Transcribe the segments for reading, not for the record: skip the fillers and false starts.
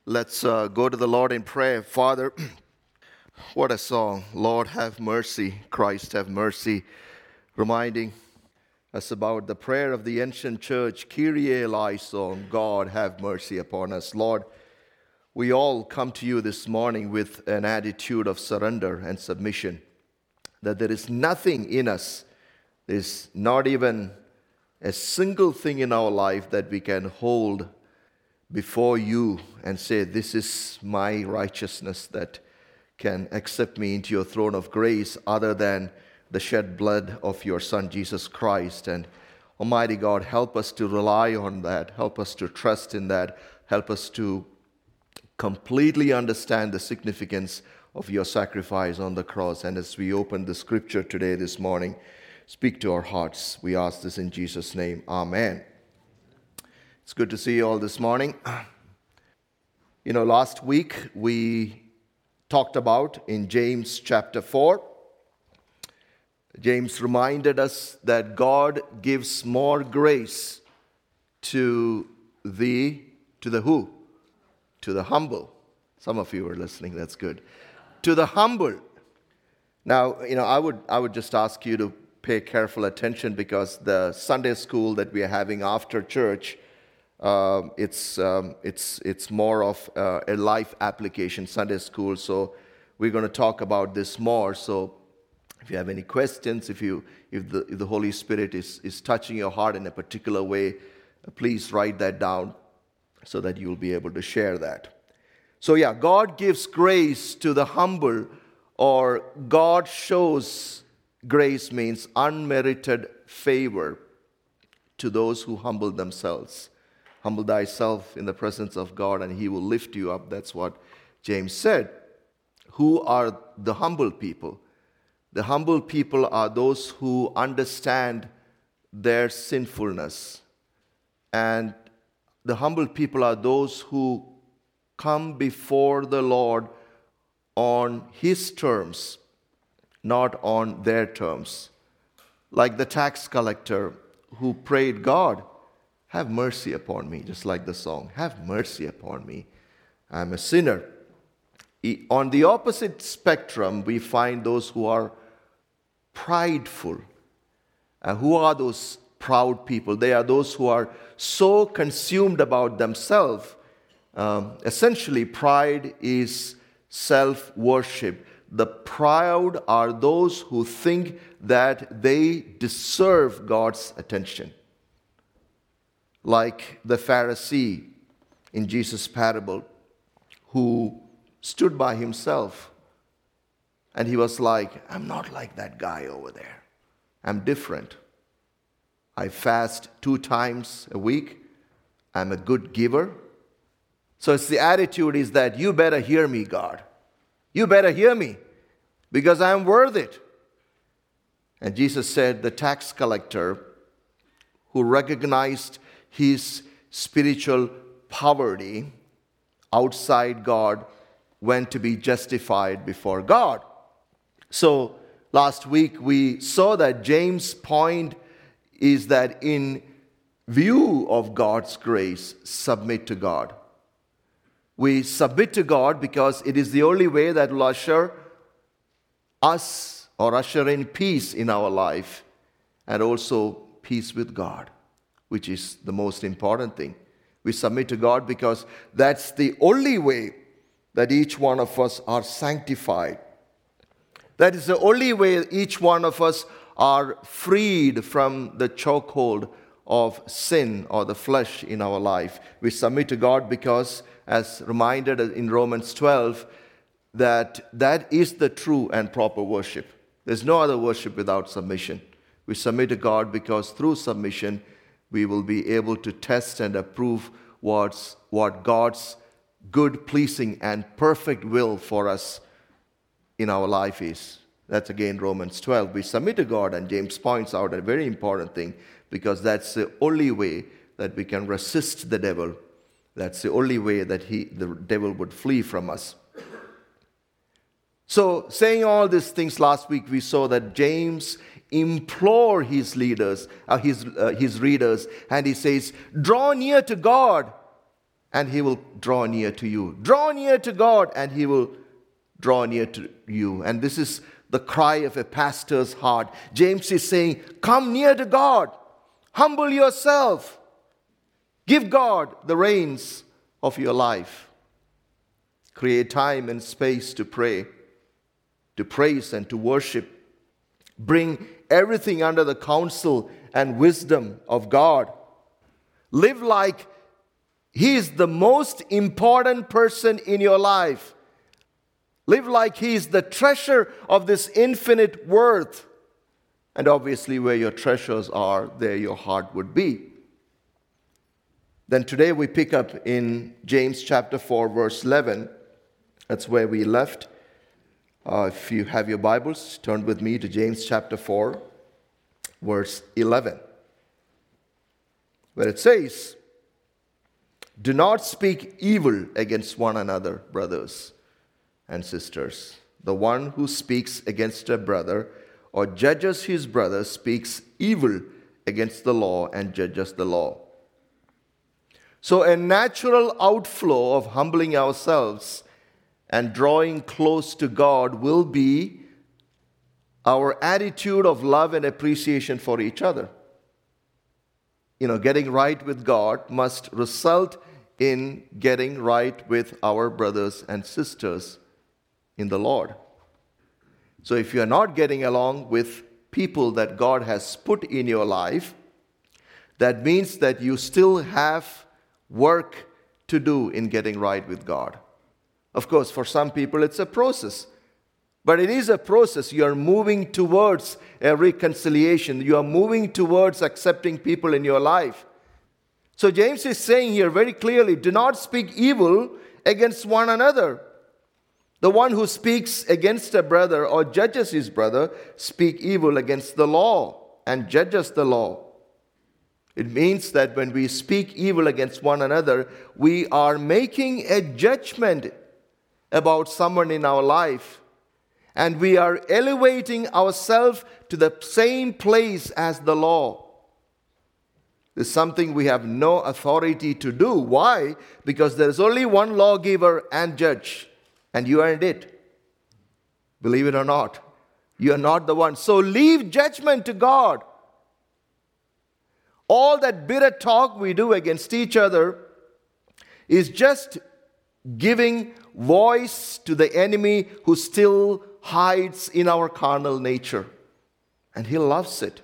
Let's go to the Lord in prayer. Father, what a song. Lord, have mercy. Christ, have mercy. Reminding us about the prayer of the ancient church, Kyrie eleison, God, have mercy upon us. Lord, we all come to you this morning with an attitude of surrender and submission, that there is nothing in us, there's not even a single thing in our life that we can hold before you and say, this is my righteousness that can accept me into your throne of grace, other than the shed blood of your Son, Jesus Christ. And Almighty God, help us to rely on that. Help us to trust in that. Help us to completely understand the significance of your sacrifice on the cross. And as we open the scripture today, this morning, speak to our hearts. We ask this in Jesus' name. Amen. It's good to see you all this morning. Last week we talked about in James chapter 4. James reminded us that God gives more grace to the who? To the humble. Some of you are listening, that's good. To the humble. Now, I would just ask you to pay careful attention, because the Sunday school that we are having after church, it's more of a life application Sunday school. So we're going to talk about this more. So if you have any questions, if the Holy Spirit is touching your heart in a particular way, please write that down so that you'll be able to share that. So God gives grace to the humble, or God shows grace means unmerited favor to those who humble themselves. Humble thyself in the presence of God, and he will lift you up. That's what James said. Who are the humble people? The humble people are those who understand their sinfulness. And the humble people are those who come before the Lord on his terms, not on their terms. Like the tax collector who prayed, God, have mercy upon me, just like the song, have mercy upon me, I'm a sinner. On the opposite spectrum, we find those who are prideful. Who are those proud people? They are those who are so consumed about themselves. Essentially, pride is self-worship. The proud are those who think that they deserve God's attention. Like the Pharisee in Jesus' parable, who stood by himself, and he was like, I'm not like that guy over there. I'm different. I fast 2 times a week. I'm a good giver. So it's the attitude is that you better hear me, God. You better hear me, because I'm worth it. And Jesus said the tax collector who recognized his spiritual poverty outside God went to be justified before God. So last week we saw that James' point is that in view of God's grace, submit to God. We submit to God because it is the only way that will usher us or usher in peace in our life, and also peace with God, which is the most important thing. We submit to God because that's the only way that each one of us are sanctified. That is the only way each one of us are freed from the chokehold of sin or the flesh in our life. We submit to God because, as reminded in Romans 12, that is the true and proper worship. There's no other worship without submission. We submit to God because through submission, we will be able to test and approve what God's good, pleasing, and perfect will for us in our life is. That's again Romans 12. We submit to God, and James points out a very important thing, because that's the only way that we can resist the devil. That's the only way that the devil would flee from us. So, saying all these things, last week we saw that James implored his readers, and he says, draw near to God, and He will draw near to you. Draw near to God, and He will draw near to you. And this is the cry of a pastor's heart. James is saying, come near to God. Humble yourself. Give God the reins of your life. Create time and space to pray, to praise and to worship. Bring everything under the counsel and wisdom of God. Live like He is the most important person in your life. Live like He is the treasure of this infinite worth. And obviously, where your treasures are, there your heart would be. Then today we pick up in James chapter 4, verse 11. That's where we left. If you have your Bibles, turn with me to James chapter 4, verse 11. Where it says, do not speak evil against one another, brothers and sisters. The one who speaks against a brother or judges his brother speaks evil against the law and judges the law. So a natural outflow of humbling ourselves and drawing close to God will be our attitude of love and appreciation for each other. Getting right with God must result in getting right with our brothers and sisters in the Lord. So if you are not getting along with people that God has put in your life, that means that you still have work to do in getting right with God. Of course, for some people it's a process. But it is a process. You are moving towards a reconciliation. You are moving towards accepting people in your life. So James is saying here very clearly, do not speak evil against one another. The one who speaks against a brother or judges his brother speak evil against the law and judges the law. It means that when we speak evil against one another, we are making a judgment about someone in our life. And we are elevating ourselves to the same place as the law. This is something we have no authority to do. Why? Because there is only one lawgiver and judge, and you aren't it. Believe it or not, you are not the one. So leave judgment to God. All that bitter talk we do against each other is just giving voice to the enemy who still hides in our carnal nature. And he loves it.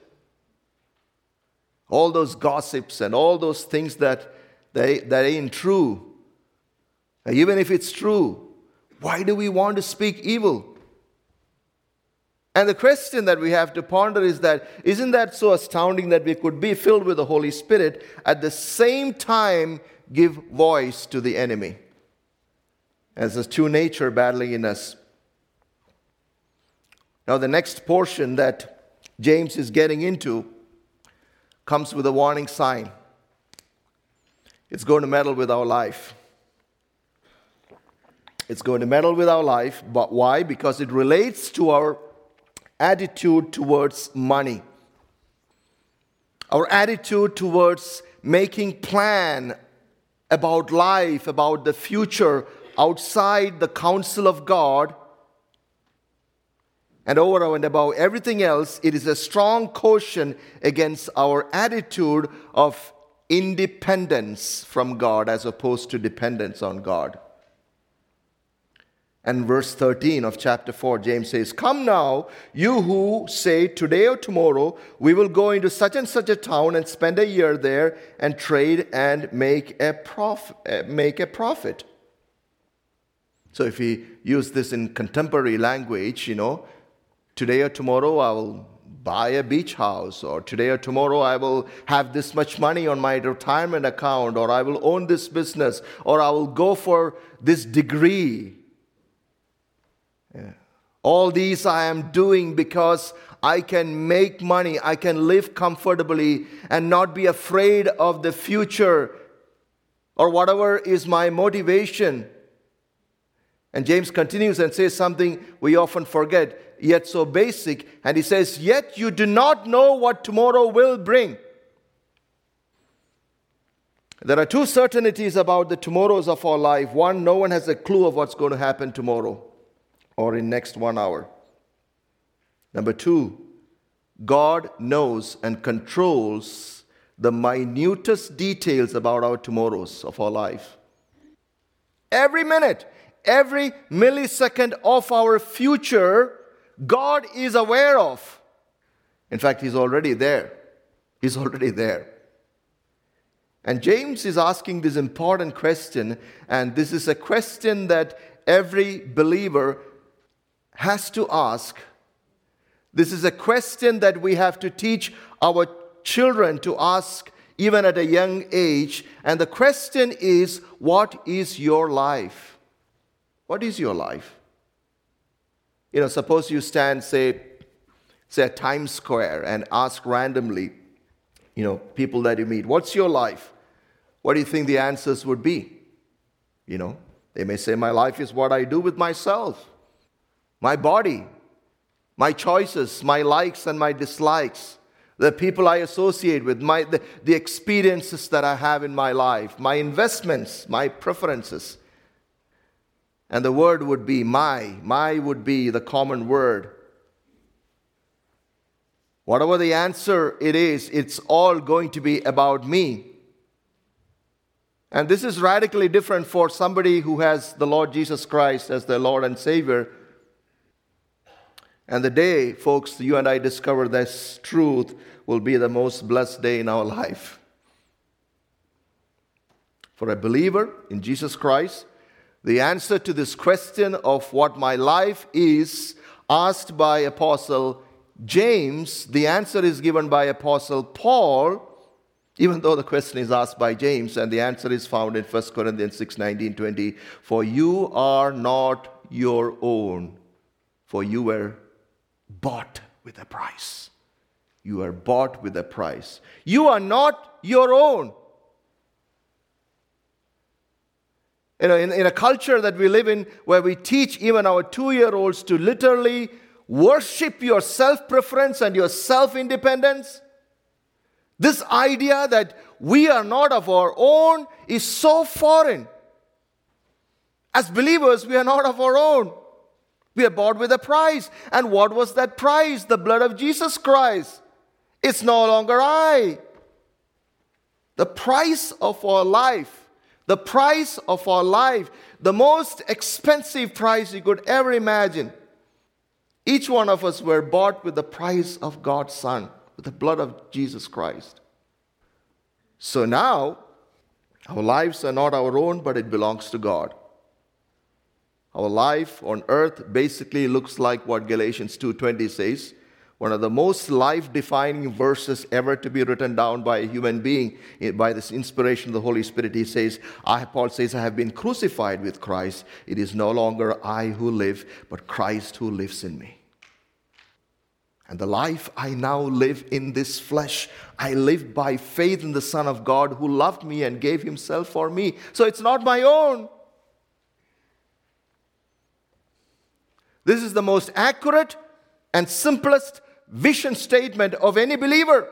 All those gossips and all those things that ain't true. Even if it's true, why do we want to speak evil? And the question that we have to ponder is that, isn't that so astounding that we could be filled with the Holy Spirit, at the same time give voice to the enemy? As a true nature battling in us. Now the next portion that James is getting into comes with a warning sign. It's going to meddle with our life. It's going to meddle with our life, but why? Because it relates to our attitude towards money. Our attitude towards making plan about life, about the future, outside the counsel of God. And over and above everything else, it is a strong caution against our attitude of independence from God as opposed to dependence on God. And verse 13 of chapter 4, James says, come now, you who say today or tomorrow, we will go into such and such a town and spend a year there and trade and make a profit. So if we use this in contemporary language, today or tomorrow I will buy a beach house, or today or tomorrow I will have this much money on my retirement account, or I will own this business, or I will go for this degree. All these I am doing because I can make money, I can live comfortably and not be afraid of the future, or whatever is my motivation. And James continues and says something we often forget, yet so basic. And he says, yet you do not know what tomorrow will bring. There are two certainties about the tomorrows of our life. One, no one has a clue of what's going to happen tomorrow or in next 1 hour. Number two, God knows and controls the minutest details about our tomorrows of our life. Every minute, every millisecond of our future, God is aware of. In fact, He's already there. He's already there. And James is asking this important question, and this is a question that every believer has to ask. This is a question that we have to teach our children to ask even at a young age. And the question is, what is your life? What is your life? Suppose you stand, say at Times Square and ask randomly, people that you meet, what's your life? What do you think the answers would be? They may say, my life is what I do with myself, my body, my choices, my likes and my dislikes, the people I associate with, the experiences that I have in my life, my investments, my preferences. And the word would be my would be the common word. Whatever the answer it is, it's all going to be about me. And this is radically different for somebody who has the Lord Jesus Christ as their Lord and Savior. And the day, folks, you and I discover this truth will be the most blessed day in our life. For a believer in Jesus Christ, the answer to this question of what my life is, asked by Apostle James, the answer is given by Apostle Paul, even though the question is asked by James, and the answer is found in 1 Corinthians 6:19-20. For you are not your own, for you were bought with a price. You are bought with a price. You are not your own. In a culture that we live in, where we teach even our 2-year-olds to literally worship your self-preference and your self-independence, this idea that we are not of our own is so foreign. As believers, we are not of our own. We are bought with a price. And what was that price? The blood of Jesus Christ. It's no longer I. The price of our life. The price of our life. The most expensive price you could ever imagine. Each one of us were bought with the price of God's Son, with the blood of Jesus Christ. So now, our lives are not our own, but it belongs to God. Our life on earth basically looks like what Galatians 2:20 says, one of the most life-defining verses ever to be written down by a human being. By this inspiration of the Holy Spirit, he says, Paul says, I have been crucified with Christ. It is no longer I who live, but Christ who lives in me. And the life I now live in this flesh, I live by faith in the Son of God who loved me and gave himself for me. So it's not my own. This is the most accurate and simplest vision statement of any believer.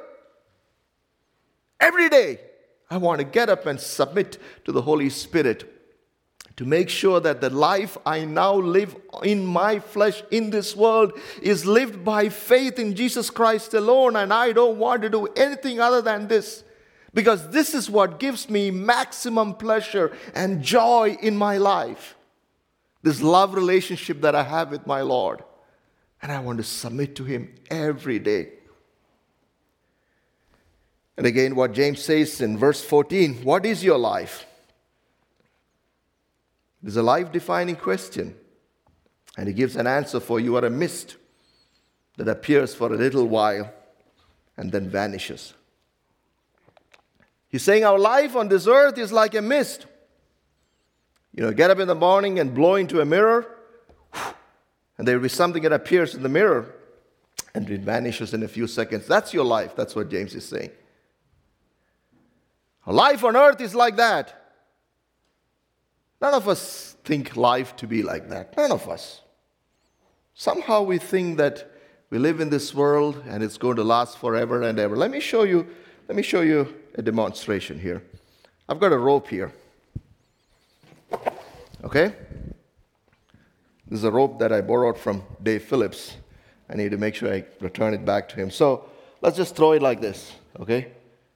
Every day, I want to get up and submit to the Holy Spirit to make sure that the life I now live in my flesh in this world is lived by faith in Jesus Christ alone, and I don't want to do anything other than this, because this is what gives me maximum pleasure and joy in my life. This love relationship that I have with my Lord, and I want to submit to Him every day. And again, what James says in verse 14, what is your life? It is a life-defining question. And he gives an answer for you are a mist that appears for a little while and then vanishes. He's saying our life on this earth is like a mist. Get up in the morning and blow into a mirror, and there will be something that appears in the mirror, and it vanishes in a few seconds. That's your life. That's what James is saying. Our life on earth is like that. None of us think life to be like that. None of us. Somehow we think that we live in this world and it's going to last forever and ever. Let me show you a demonstration here. I've got a rope here. Okay? This is a rope that I borrowed from Dave Phillips. I need to make sure I return it back to him. So let's just throw it like this, okay?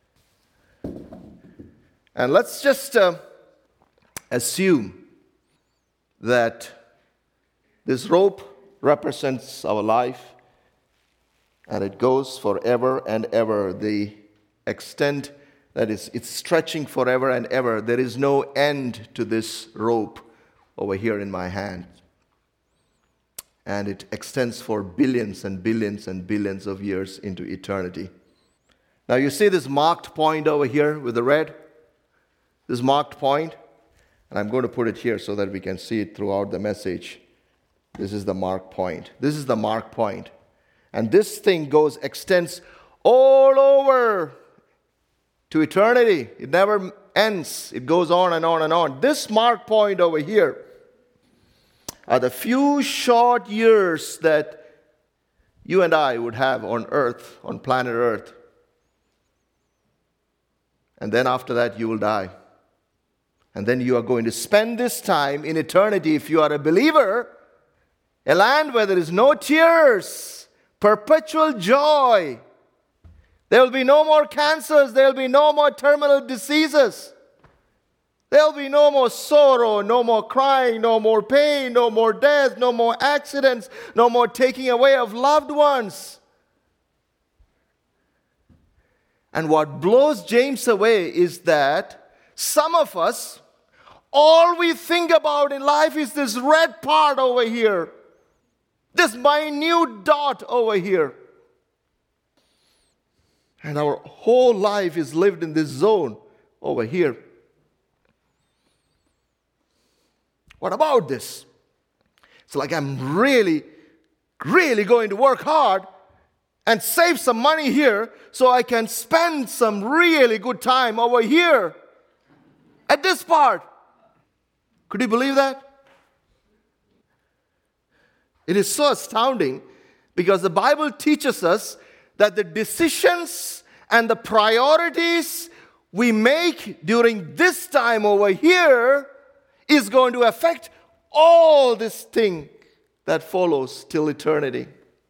And let's just assume that this rope represents our life and it goes forever and ever. The extent that is, it's stretching forever and ever. There is no end to this rope over here in my hand. And it extends for billions and billions and billions of years into eternity. Now you see this marked point over here with the red? This marked point? And I'm going to put it here so that we can see it throughout the message. This is the mark point. This is the mark point. And this thing extends all over to eternity. It never ends. It goes on and on and on. This mark point over here are the few short years that you and I would have on earth, on planet Earth. And then after that, you will die. And then you are going to spend this time in eternity, if you are a believer, a land where there is no tears, perpetual joy. There will be no more cancers. There will be no more terminal diseases. There will be no more sorrow, no more crying, no more pain, no more death, no more accidents, no more taking away of loved ones. And what blows James away is that some of us, all we think about in life is this red part over here, this minute dot over here. And our whole life is lived in this zone over here. What about this? It's like I'm really going to work hard and save some money here so I can spend some really good time over here at this part. Could you believe that? It is so astounding because the Bible teaches us that the decisions and the priorities we make during this time over here is going to affect all this thing that follows till eternity.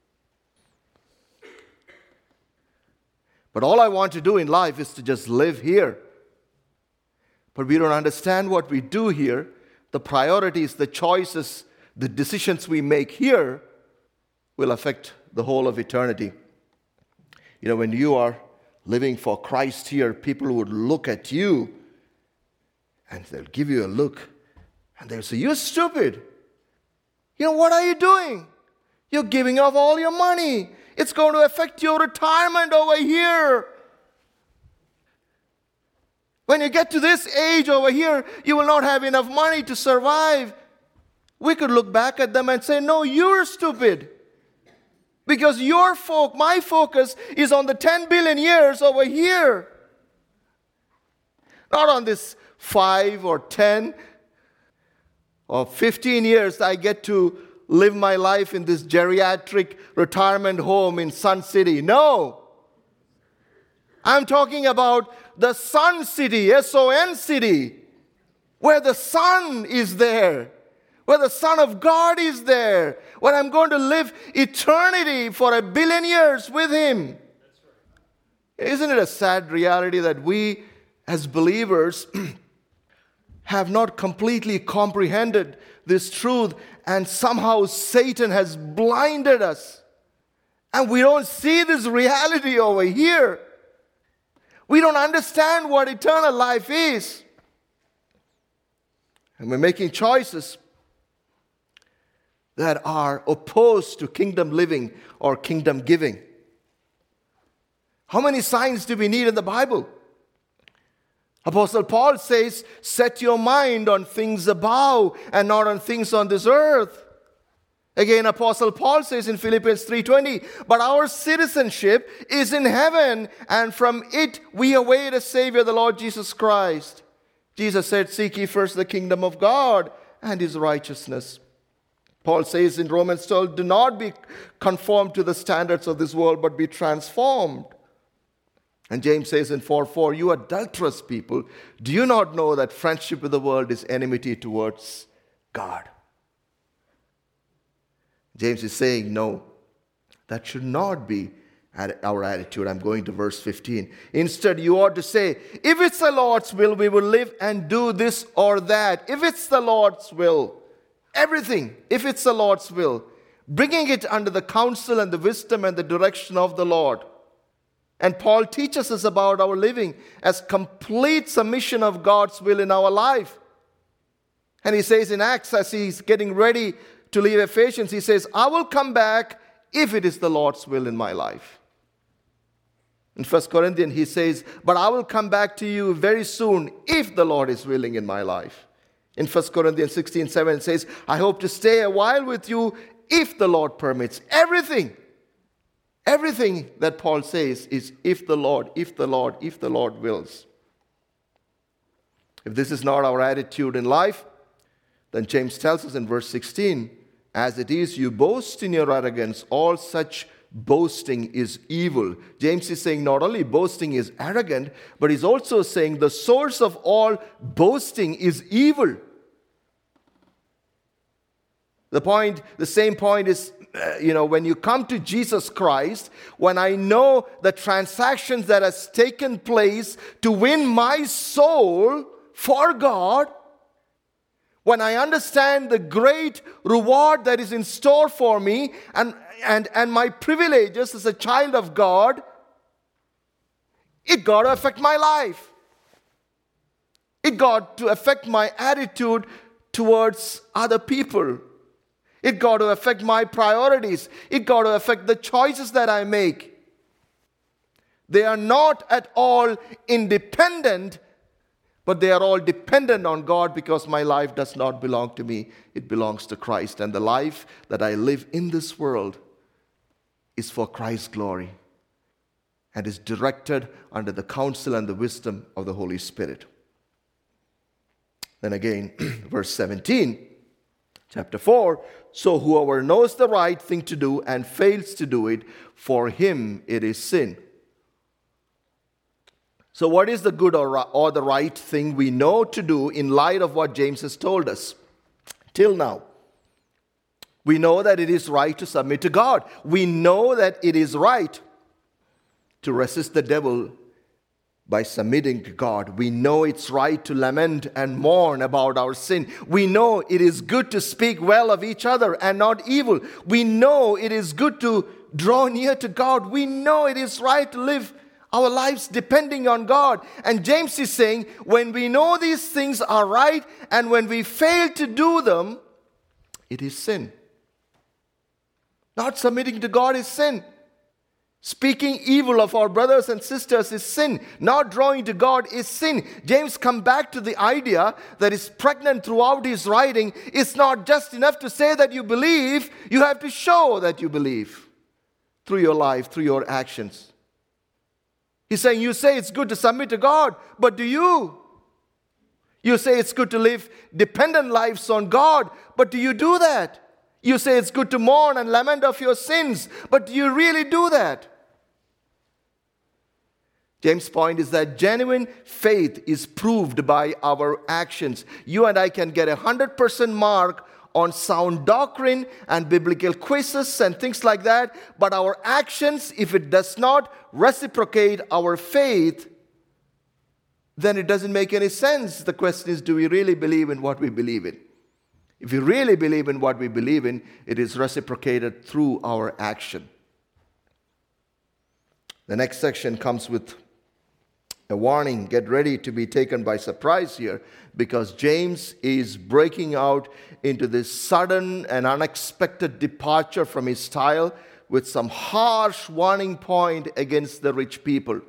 But all I want to do in life is to just live here. But we don't understand what we do here. The priorities, the choices, the decisions we make here will affect the whole of eternity. You know, when you are living for Christ here, people would look at you and they'll give you a look. And they'll say, "You're stupid. You know, what are you doing? You're giving up all your money. It's going to affect your retirement over here. When you get to this age over here, you will not have enough money to survive." We could look back at them and say, "No, you're stupid. Because my focus is on the 10 billion years over here. Not on this 5 or 10 or 15 years I get to live my life in this geriatric retirement home in Sun City." No. I'm talking about the Sun City, S-O-N City, where the Son is there, where the Son of God is there, where I'm going to live eternity for 1 billion years with Him. Isn't it a sad reality that we as believers have not completely comprehended this truth, and somehow Satan has blinded us, and we don't see this reality over here. We don't understand what eternal life is, and we're making choices that are opposed to kingdom living or kingdom giving. How many signs do we need in the Bible? Apostle Paul says, "Set your mind on things above and not on things on this earth." Again, Apostle Paul says in Philippians 3:20, "But our citizenship is in heaven, and from it we await a Savior, the Lord Jesus Christ." Jesus said, "Seek ye first the kingdom of God and His righteousness." Paul says in Romans 12, "Do not be conformed to the standards of this world, but be transformed." And James says in 4:4, you adulterous people, do you not know that friendship with the world is enmity towards God? James is saying, no, that should not be our attitude. I'm going to verse 15. Instead, you ought to say, if it's the Lord's will, we will live and do this or that. If it's the Lord's will, everything, if it's the Lord's will, bringing it under the counsel and the wisdom and the direction of the Lord. And Paul teaches us about our living as complete submission of God's will in our life. And he says in Acts, as he's getting ready to leave Ephesians, he says, I will come back if it is the Lord's will in my life. In 1 Corinthians, he says, but I will come back to you very soon if the Lord is willing in my life. In 1 Corinthians 16:7, it says, I hope to stay a while with you if the Lord permits. Everything that Paul says is if the Lord wills. If this is not our attitude in life, then James tells us in verse 16, as it is, you boast in your arrogance, all such boasting is evil. James is saying not only boasting is arrogant, but he's also saying the source of all boasting is evil. The same point is, when you come to Jesus Christ, when I know the transactions that has taken place to win my soul for God, when I understand the great reward that is in store for me and my privileges as a child of God, it got to affect my life. It got to affect my attitude towards other people. It got to affect my priorities. It got to affect the choices that I make. They are not at all independent, but they are all dependent on God because my life does not belong to me. It belongs to Christ. And the life that I live in this world is for Christ's glory and is directed under the counsel and the wisdom of the Holy Spirit. Then again, verse 17. Chapter 4, so whoever knows the right thing to do and fails to do it, for him it is sin. So what is the good or the right thing we know to do in light of what James has told us? Till now, we know that it is right to submit to God. We know that it is right to resist the devil by submitting to God. We know it's right to lament and mourn about our sin. We know it is good to speak well of each other and not evil. We know it is good to draw near to God. We know it is right to live our lives depending on God. And James is saying, when we know these things are right and when we fail to do them, it is sin. Not submitting to God is sin. Speaking evil of our brothers and sisters is sin. Not drawing to God is sin. James comes back to the idea that is pregnant throughout his writing. It's not just enough to say that you believe. You have to show that you believe through your life, through your actions. He's saying, you say it's good to submit to God, but do you? You say it's good to live dependent lives on God, but do you do that? You say it's good to mourn and lament of your sins, but do you really do that? James' point is that genuine faith is proved by our actions. You and I can get 100% mark on sound doctrine and biblical quizzes and things like that, but our actions, if it does not reciprocate our faith, then it doesn't make any sense. The question is, do we really believe in what we believe in? If we really believe in what we believe in, it is reciprocated through our action. The next section comes with a warning. Get ready to be taken by surprise here, because James is breaking out into this sudden and unexpected departure from his style with some harsh warning point against the rich people.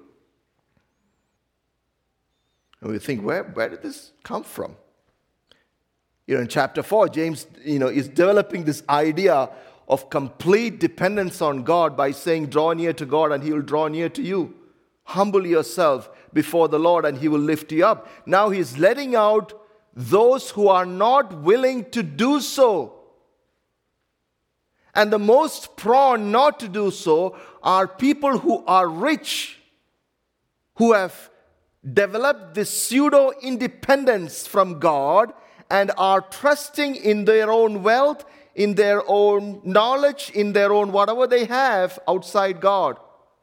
And we think, where did this come from? In chapter 4, James, is developing this idea of complete dependence on God by saying, draw near to God and He will draw near to you. Humble yourself before the Lord and He will lift you up. Now He's letting out those who are not willing to do so. And the most prone not to do so are people who are rich. who have developed this pseudo-independence from God and are trusting in their own wealth, in their own knowledge, in their own whatever they have outside God.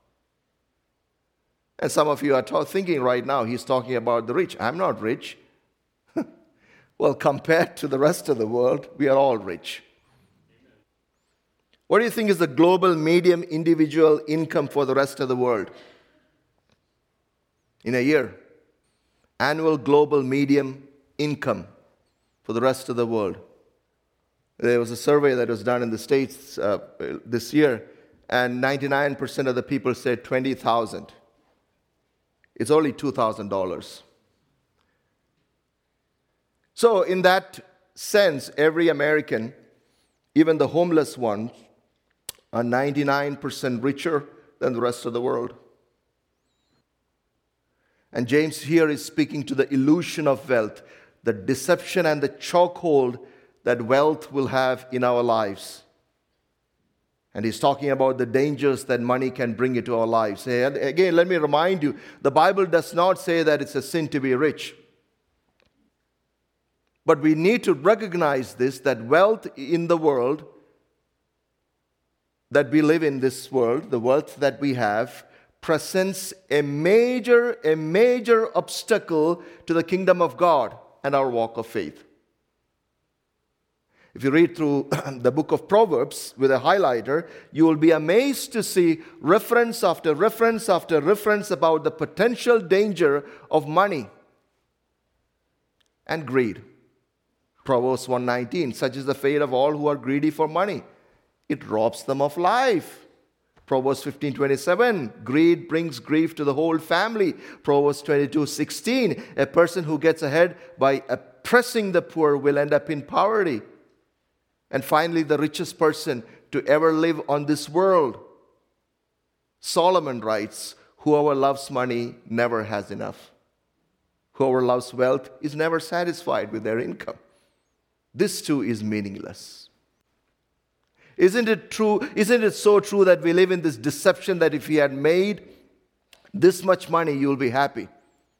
And some of you are thinking right now, he's talking about the rich. I'm not rich. Well, compared to the rest of the world, we are all rich. What do you think is the global median individual income for the rest of the world? In a year, annual global median income for the rest of the world. There was a survey that was done in the States this year, and 99% of the people said $20,000. It's only $2,000. So in that sense, every American, even the homeless ones, are 99% richer than the rest of the world. And James here is speaking to the illusion of wealth, the deception and the chokehold that wealth will have in our lives. And he's talking about the dangers that money can bring into our lives. And again, let me remind you, the Bible does not say that it's a sin to be rich. But we need to recognize this, that wealth in the world, that we live in this world, the wealth that we have, presents a major obstacle to the kingdom of God and our walk of faith. If you read through the book of Proverbs with a highlighter, you will be amazed to see reference after reference after reference about the potential danger of money and greed. Proverbs 1:19, such is the fate of all who are greedy for money. It robs them of life. Proverbs 15:27, greed brings grief to the whole family. Proverbs 22:16, a person who gets ahead by oppressing the poor will end up in poverty. And finally, the richest person to ever live on this world. Solomon writes, whoever loves money never has enough. Whoever loves wealth is never satisfied with their income. This too is meaningless. Isn't it true? Isn't it so true that we live in this deception that if you had made this much money, you'll be happy?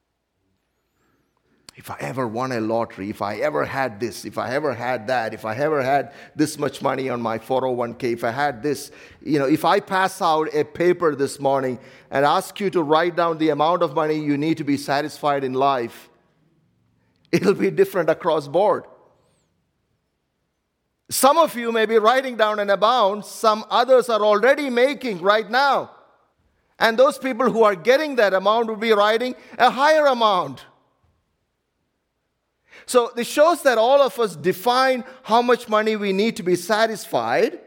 If I ever won a lottery, if I ever had this, if I ever had that, if I ever had this much money on my 401k, if I had this, if I pass out a paper this morning and ask you to write down the amount of money you need to be satisfied in life, it'll be different across board. Some of you may be writing down an amount some others are already making right now. And those people who are getting that amount will be writing a higher amount. So this shows that all of us define how much money we need to be satisfied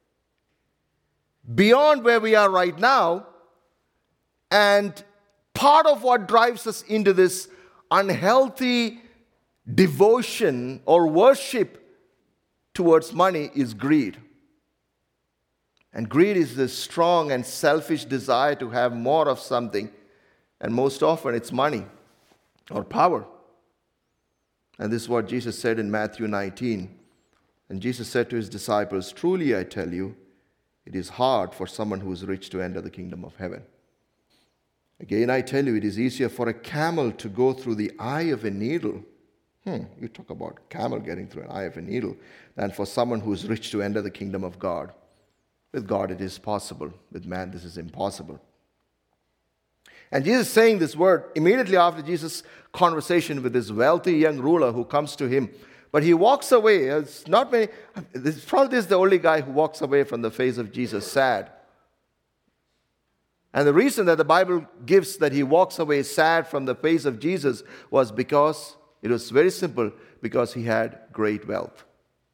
beyond where we are right now. And part of what drives us into this unhealthy devotion or worship towards money is greed. And greed is this strong and selfish desire to have more of something. And most often it's money or power. And this is what Jesus said in Matthew 19. And Jesus said to his disciples, truly I tell you, it is hard for someone who is rich to enter the kingdom of heaven. Again I tell you, it is easier for a camel to go through the eye of a needle. You talk about camel getting through an eye of a needle, than for someone who is rich to enter the kingdom of God. With God it is possible. With man this is impossible. And Jesus is saying this word immediately after Jesus' conversation with this wealthy young ruler who comes to him. But he walks away. It's not many. This probably is the only guy who walks away from the face of Jesus sad. And the reason that the Bible gives that he walks away sad from the face of Jesus was because it was very simple, because he had great wealth.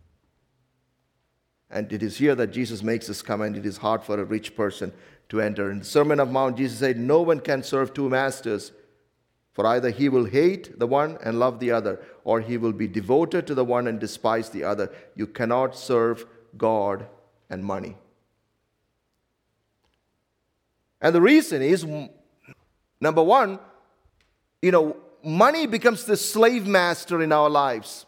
And it is here that Jesus makes this comment, it is hard for a rich person to enter. In the Sermon on the Mount, Jesus said, no one can serve two masters, for either he will hate the one and love the other, or he will be devoted to the one and despise the other. You cannot serve God and money. And the reason is, number one, money becomes the slave master in our lives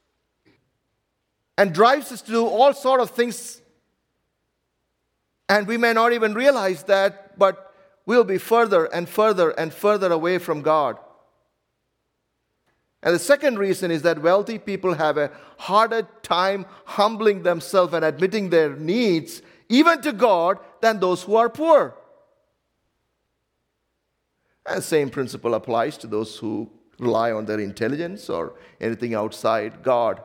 and drives us to do all sorts of things. And we may not even realize that, but we'll be further and further and further away from God. And the second reason is that wealthy people have a harder time humbling themselves and admitting their needs, even to God, than those who are poor. And the same principle applies to those who rely on their intelligence or anything outside God.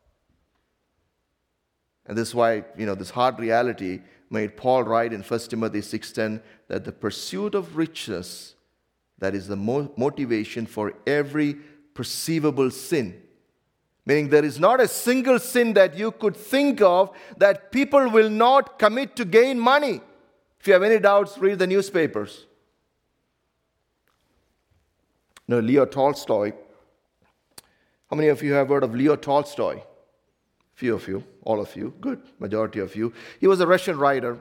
And this is why, this hard reality made Paul write in 1 Timothy 6:10 that the pursuit of riches, that is the motivation for every perceivable sin. Meaning there is not a single sin that you could think of that people will not commit to gain money. If you have any doubts, read the newspapers. Leo Tolstoy. How many of you have heard of Leo Tolstoy? Few of you, all of you, good, majority of you. He was a Russian writer,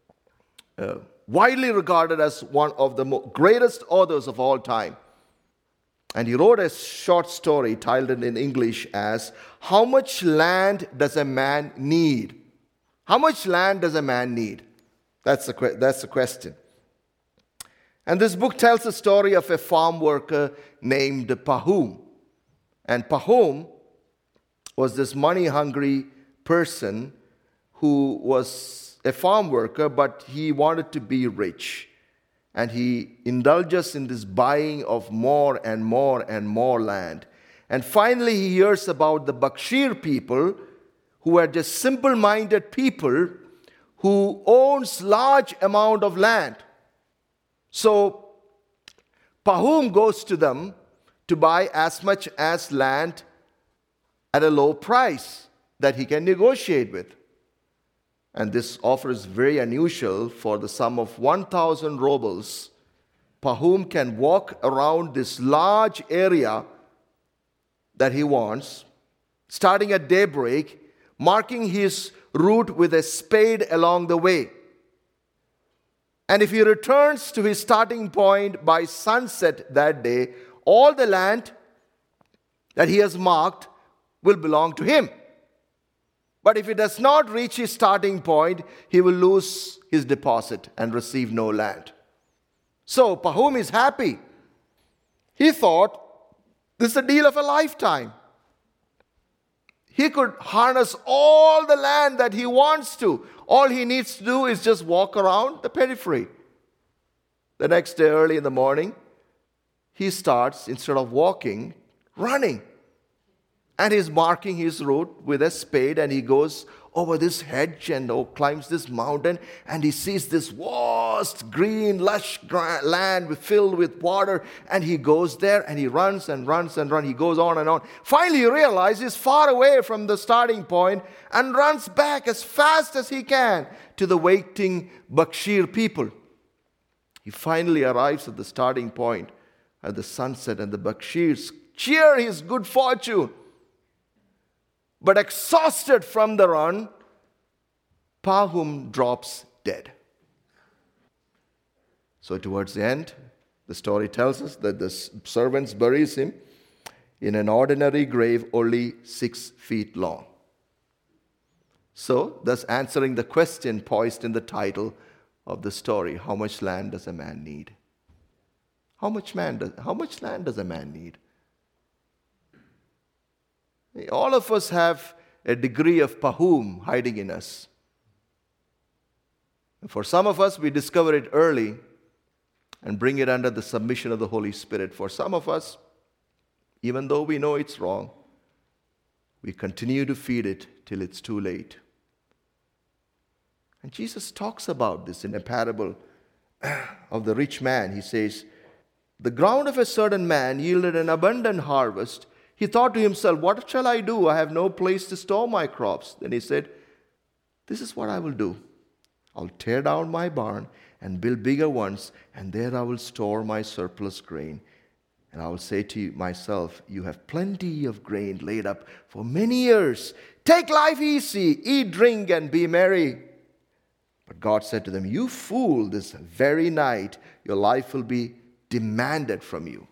widely regarded as one of the greatest authors of all time. And he wrote a short story titled in English as, "How much land does a man need?" How much land does a man need? That's the question. And this book tells the story of a farm worker named Pahom. And Pahom was this money-hungry person who was a farm worker, but he wanted to be rich. And he indulges in this buying of more and more and more land. And finally he hears about the Bakshir people, who are just simple-minded people who owns large amount of land. So Pahom goes to them to buy as much as land at a low price that he can negotiate with. And this offer is very unusual. For the sum of 1,000 rubles, Pahom can walk around this large area that he wants, starting at daybreak, marking his route with a spade along the way. And if he returns to his starting point by sunset that day, all the land that he has marked will belong to him. But if he does not reach his starting point, he will lose his deposit and receive no land. So Pahom is happy. He thought, this is a deal of a lifetime. He could harness all the land that he wants to. All he needs to do is just walk around the periphery. The next day, early in the morning, he starts, instead of walking, running. And he's marking his route with a spade, and he goes over this hedge and climbs this mountain, and he sees this vast, green, lush land filled with water, and he goes there and he runs and runs and runs. He goes on and on. Finally, he realizes he's far away from the starting point and runs back as fast as he can to the waiting Bakshir people. He finally arrives at the starting point at the sunset, and the Bakshirs cheer his good fortune. But exhausted from the run, Pahom drops dead. So towards the end, the story tells us that the servants buries him in an ordinary grave only 6 feet long. So, thus answering the question posed in the title of the story, how much land does a man need? How much land does a man need? All of us have a degree of Pahom hiding in us. For some of us, we discover it early and bring it under the submission of the Holy Spirit. For some of us, even though we know it's wrong, we continue to feed it till it's too late. And Jesus talks about this in a parable of the rich man. He says, the ground of a certain man yielded an abundant harvest. He thought to himself, what shall I do? I have no place to store my crops. Then he said, this is what I will do. I'll tear down my barn and build bigger ones, and there I will store my surplus grain. And I will say to myself, you have plenty of grain laid up for many years. Take life easy, eat, drink, and be merry. But God said to them, you fool, this very night your life will be demanded from you.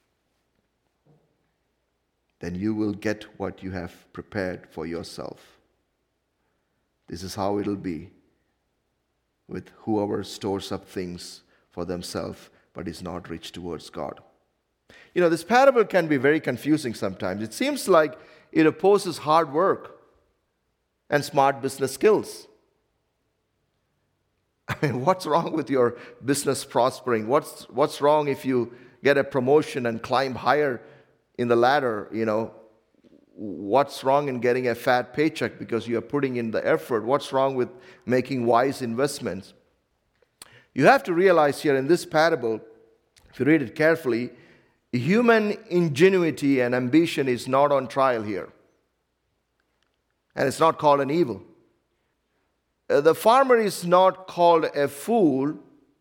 Then you will get what you have prepared for yourself. This is how it'll be with whoever stores up things for themselves, but is not rich towards God. You know, this parable can be very confusing sometimes. It seems like it opposes hard work and smart business skills. I mean, what's wrong with your business prospering? What's wrong if you get a promotion and climb higher in the ladder? You know, what's wrong in getting a fat paycheck because you are putting in the effort? What's wrong with making wise investments? You have to realize here in this parable, if you read it carefully, human ingenuity and ambition is not on trial here. And it's not called an evil. The farmer is not called a fool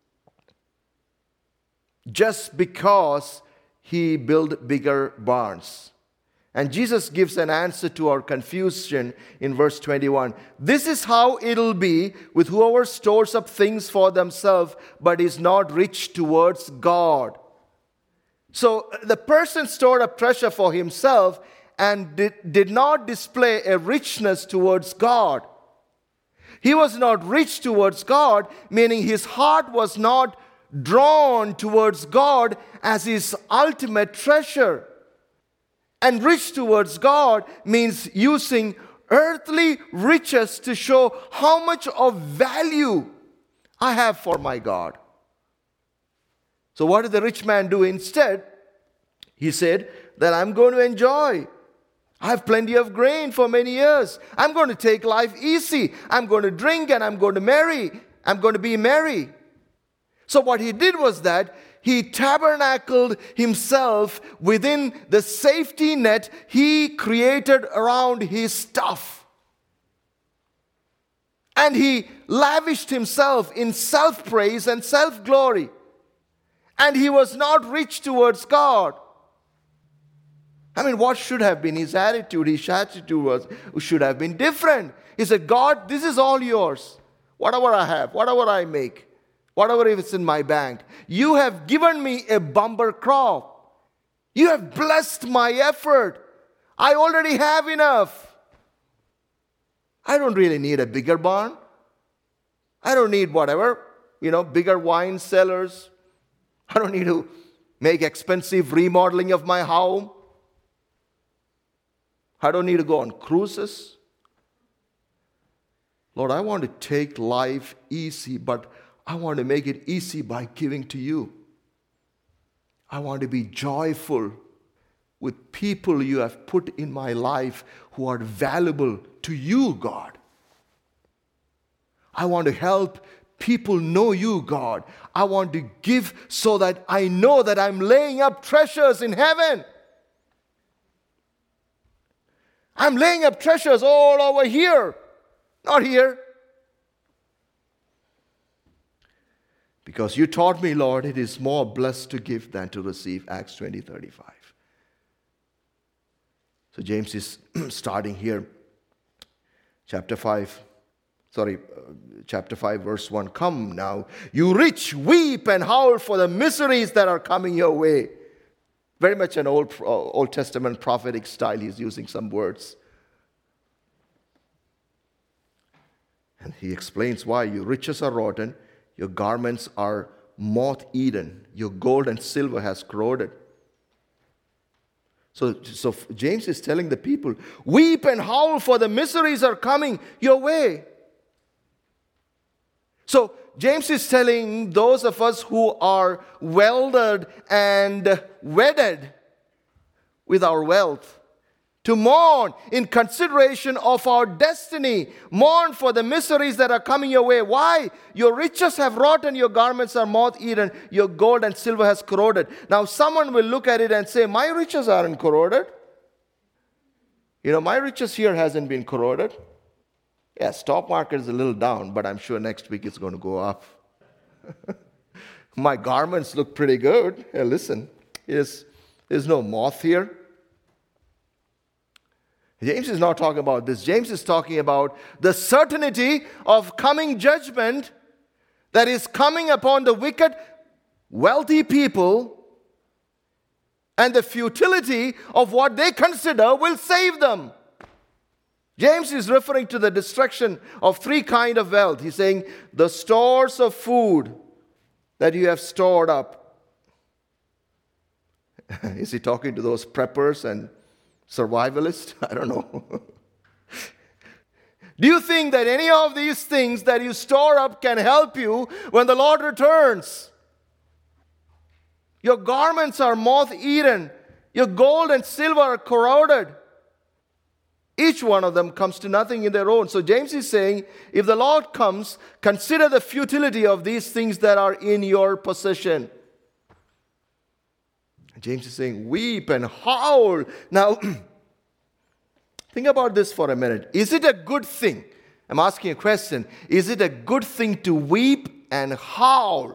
just because he built bigger barns. And Jesus gives an answer to our confusion in verse 21. This is how it'll be with whoever stores up things for themselves but is not rich towards God. So the person stored up treasure for himself and did not display a richness towards God. He was not rich towards God, meaning his heart was not drawn towards God as his ultimate treasure. And rich towards God means using earthly riches to show how much of value I have for my God. So what did the rich man do instead? He said that I'm going to enjoy. I have plenty of grain for many years. I'm going to take life easy. I'm going to drink and I'm going to marry. I'm going to be merry. So what he did was that he tabernacled himself within the safety net he created around his stuff. And he lavished himself in self-praise and self-glory. And he was not rich towards God. I mean, what should have been his attitude? His attitude should have been different. He said, God, this is all yours. Whatever I have, whatever I make, whatever is in my bank. You have given me a bumper crop. You have blessed my effort. I already have enough. I don't really need a bigger barn. I don't need whatever, bigger wine cellars. I don't need to make expensive remodeling of my home. I don't need to go on cruises. Lord, I want to take life easy, but I want to make it easy by giving to you. I want to be joyful with people you have put in my life who are valuable to you, God. I want to help people know you, God. I want to give so that I know that I'm laying up treasures in heaven. I'm laying up treasures all over here, not here. Because you taught me, Lord, it is more blessed to give than to receive, Acts 20:35. So James is starting here, chapter 5, verse 1. Come now, you rich, weep and howl for the miseries that are coming your way. Very much an Old Testament prophetic style. He's using some words. And he explains why. Your riches are rotten. Your garments are moth-eaten. Your gold and silver has corroded. So James is telling the people, weep and howl for the miseries are coming your way. So James is telling those of us who are welded and wedded with our wealth to mourn in consideration of our destiny. Mourn for the miseries that are coming your way. Why? Your riches have rotten, your garments are moth-eaten, your gold and silver has corroded. Now someone will look at it and say, my riches aren't corroded. My riches here hasn't been corroded. Yeah, stock market is a little down, but I'm sure next week it's going to go up. My garments look pretty good. Hey, listen, there's no moth here. James is not talking about this. James is talking about the certainty of coming judgment that is coming upon the wicked, wealthy people, and the futility of what they consider will save them. James is referring to the destruction of three kinds of wealth. He's saying the stores of food, that you have stored up. Is he talking to those preppers and survivalists? I don't know. Do you think that any of these things that you store up can help you when the Lord returns? Your garments are moth-eaten. Your gold and silver are corroded. Each one of them comes to nothing in their own. So James is saying, if the Lord comes, consider the futility of these things that are in your possession. James is saying, weep and howl. Now, think about this for a minute. Is it a good thing? I'm asking a question. Is it a good thing to weep and howl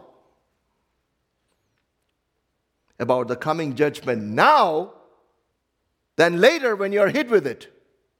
about the coming judgment now than later when you're hit with it?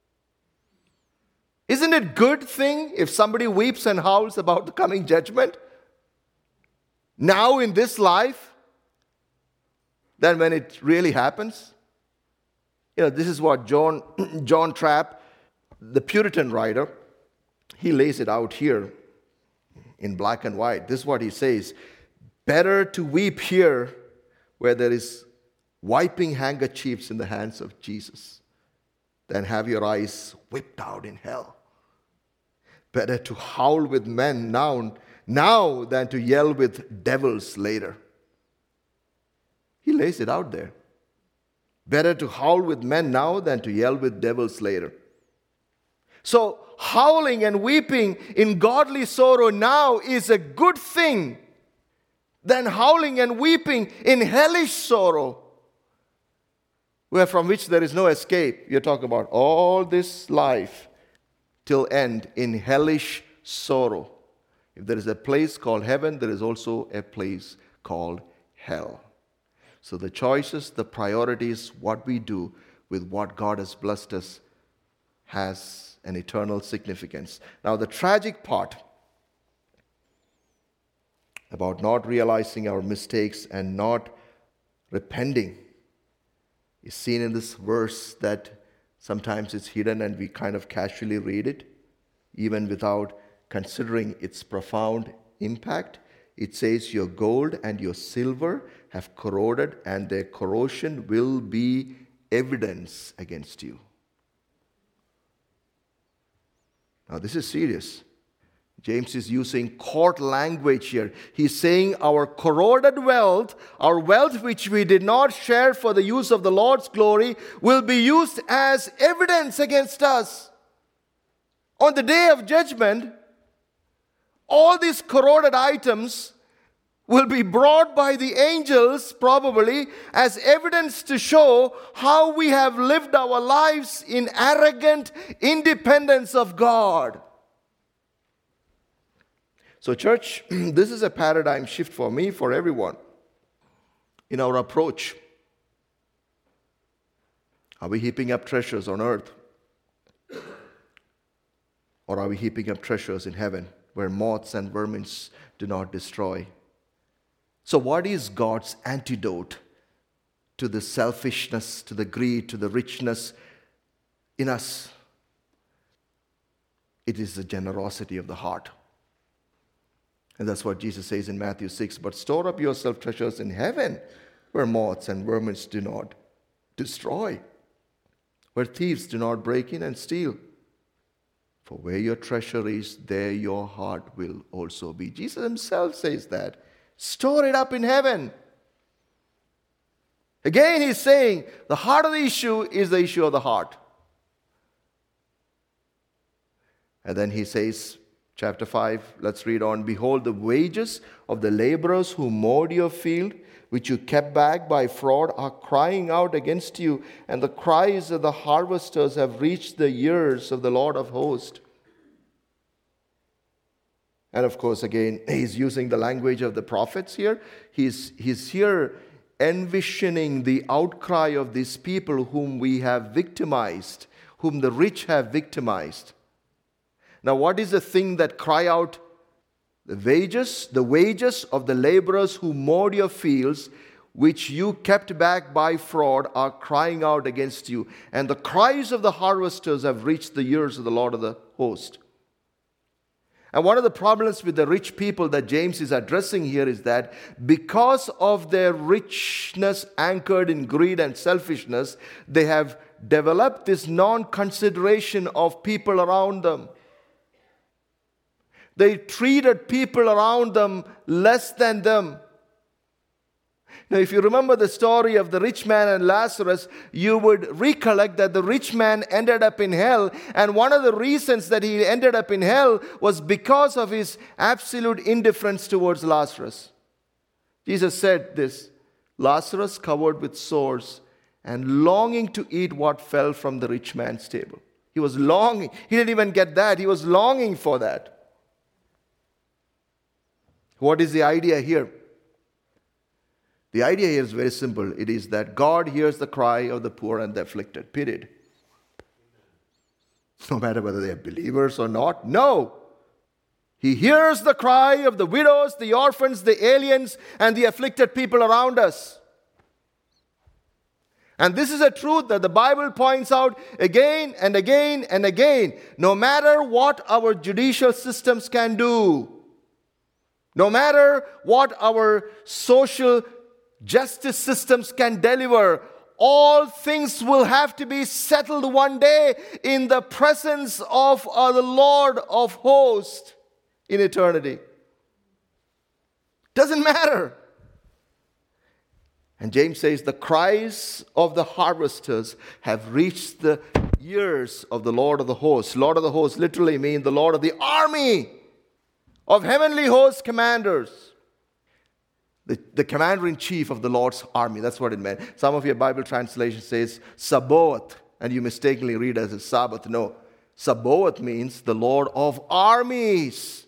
Isn't it a good thing if somebody weeps and howls about the coming judgment now in this life than when it really happens? This is what John Trapp, the Puritan writer, he lays it out here in black and white. This is what he says. Better to weep here where there is wiping handkerchiefs in the hands of Jesus than have your eyes whipped out in hell. Better to howl with men now than to yell with devils later. He lays it out there. Better to howl with men now than to yell with devils later. So, howling and weeping in godly sorrow now is a good thing than howling and weeping in hellish sorrow, from which there is no escape. You're talking about all this life till end in hellish sorrow. If there is a place called heaven, there is also a place called hell. So the choices, the priorities, what we do with what God has blessed us has an eternal significance. Now, the tragic part about not realizing our mistakes and not repenting is seen in this verse that sometimes it's hidden and we kind of casually read it, even without considering its profound impact. It says, your gold and your silver have corroded, and their corrosion will be evidence against you. Now, this is serious. James is using court language here. He's saying our corroded wealth, our wealth which we did not share for the use of the Lord's glory, will be used as evidence against us. On the day of judgment, all these corroded items will be brought by the angels probably as evidence to show how we have lived our lives in arrogant independence of God. So church, this is a paradigm shift for me, for everyone, in our approach. Are we heaping up treasures on earth? Or are we heaping up treasures in heaven, where moths and vermin do not destroy? So what is God's antidote to the selfishness, to the greed, to the richness in us? It is the generosity of the heart. And that's what Jesus says in Matthew 6. But store up yourself treasures in heaven, where moths and vermin do not destroy, where thieves do not break in and steal. For where your treasure is, there your heart will also be. Jesus himself says that. Store it up in heaven. Again, he's saying the heart of the issue is the issue of the heart. And then he says, chapter 5, let's read on. Behold, the wages of the laborers who mowed your field, which you kept back by fraud, are crying out against you, and the cries of the harvesters have reached the ears of the Lord of hosts. And of course, again, he's using the language of the prophets here. He's here envisioning the outcry of these people whom we have victimized, whom the rich have victimized. Now, what is the thing that cry out? The wages of the laborers who mowed your fields, which you kept back by fraud, are crying out against you. And the cries of the harvesters have reached the ears of the Lord of the host. And one of the problems with the rich people that James is addressing here is that because of their richness anchored in greed and selfishness, they have developed this non-consideration of people around them. They treated people around them less than them. Now, if you remember the story of the rich man and Lazarus, you would recollect that the rich man ended up in hell. And one of the reasons that he ended up in hell was because of his absolute indifference towards Lazarus. Jesus said this, Lazarus covered with sores and longing to eat what fell from the rich man's table. He was longing. He didn't even get that. He was longing for that. What is the idea here? The idea here is very simple. It is that God hears the cry of the poor and the afflicted, period. No matter whether they are believers or not, no. He hears the cry of the widows, the orphans, the aliens, and the afflicted people around us. And this is a truth that the Bible points out again and again and again. No matter what our judicial systems can do, no matter what our social justice systems can deliver, all things will have to be settled one day in the presence of the Lord of hosts in eternity. Doesn't matter. And James says the cries of the harvesters have reached the ears of the Lord of the hosts. Lord of the hosts literally means the Lord of the army of heavenly host commanders. The commander-in-chief of the Lord's army. That's what it meant. Some of your Bible translation says Sabaoth, and you mistakenly read as a Sabbath. No, Sabaoth means the Lord of armies.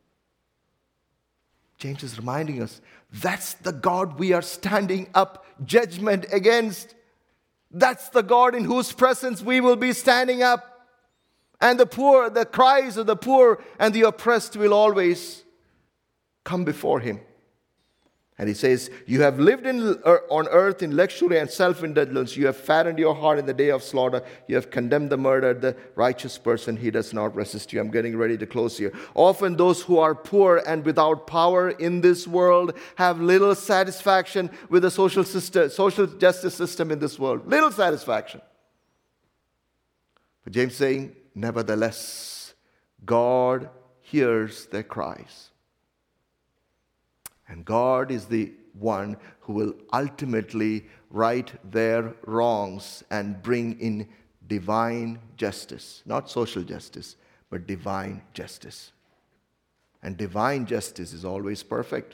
James is reminding us, that's the God we are standing up judgment against. That's the God in whose presence we will be standing up. And the poor, the cries of the poor and the oppressed will always come before him. And he says, you have lived on earth in luxury and self-indulgence. You have fattened your heart in the day of slaughter. You have condemned the murdered, the righteous person. He does not resist you. I'm getting ready to close here. Often those who are poor and without power in this world have little satisfaction with the social justice system in this world. Little satisfaction. But James is saying, nevertheless, God hears their cries. And God is the one who will ultimately right their wrongs and bring in divine justice. Not social justice, but divine justice. And divine justice is always perfect.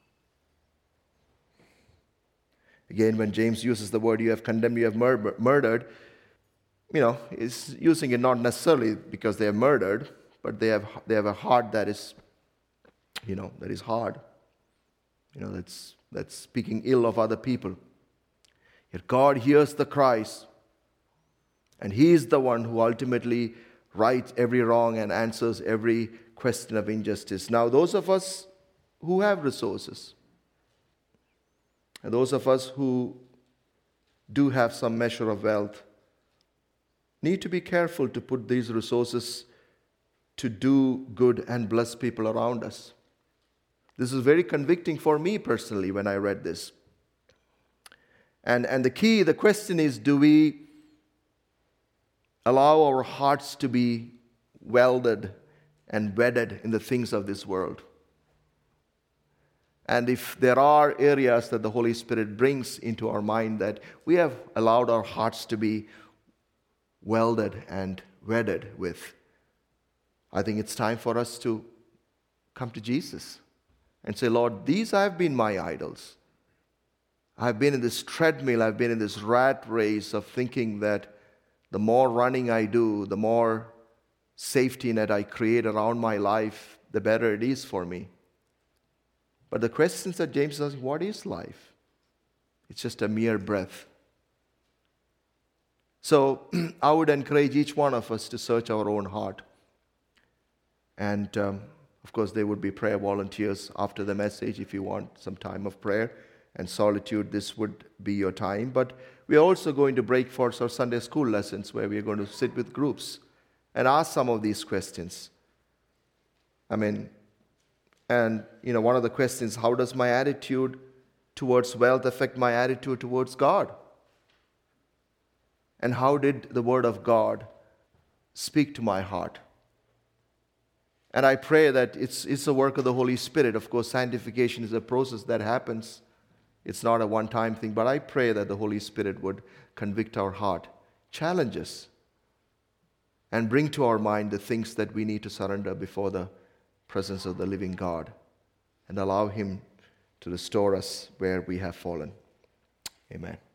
Again, when James uses the word you have condemned, you have murdered, is using it not necessarily because they are murdered, but they have a heart that is, that is hard. That's speaking ill of other people. Yet God hears the cries, and He is the one who ultimately rights every wrong and answers every question of injustice. Now, those of us who have resources, and those of us who do have some measure of wealth, need to be careful to put these resources to do good and bless people around us. This is very convicting for me personally when I read this. And the question is, do we allow our hearts to be welded and wedded in the things of this world? And if there are areas that the Holy Spirit brings into our mind that we have allowed our hearts to be welded and wedded with, I think it's time for us to come to Jesus and say, Lord, these have been my idols. I've been in this treadmill, I've been in this rat race of thinking that the more running I do, the more safety net I create around my life, the better it is for me. But the questions that James is asking, what is life? It's just a mere breath. So I would encourage each one of us to search our own heart. And of course, there would be prayer volunteers after the message if you want some time of prayer and solitude. This would be your time. But we are also going to break for our Sunday school lessons where we are going to sit with groups and ask some of these questions. I mean, and one of the questions, how does my attitude towards wealth affect my attitude towards God? And how did the Word of God speak to my heart? And I pray that it's the work of the Holy Spirit. Of course, sanctification is a process that happens. It's not a one-time thing, but I pray that the Holy Spirit would convict our heart, challenge us, and bring to our mind the things that we need to surrender before the presence of the living God, and allow Him to restore us where we have fallen. Amen.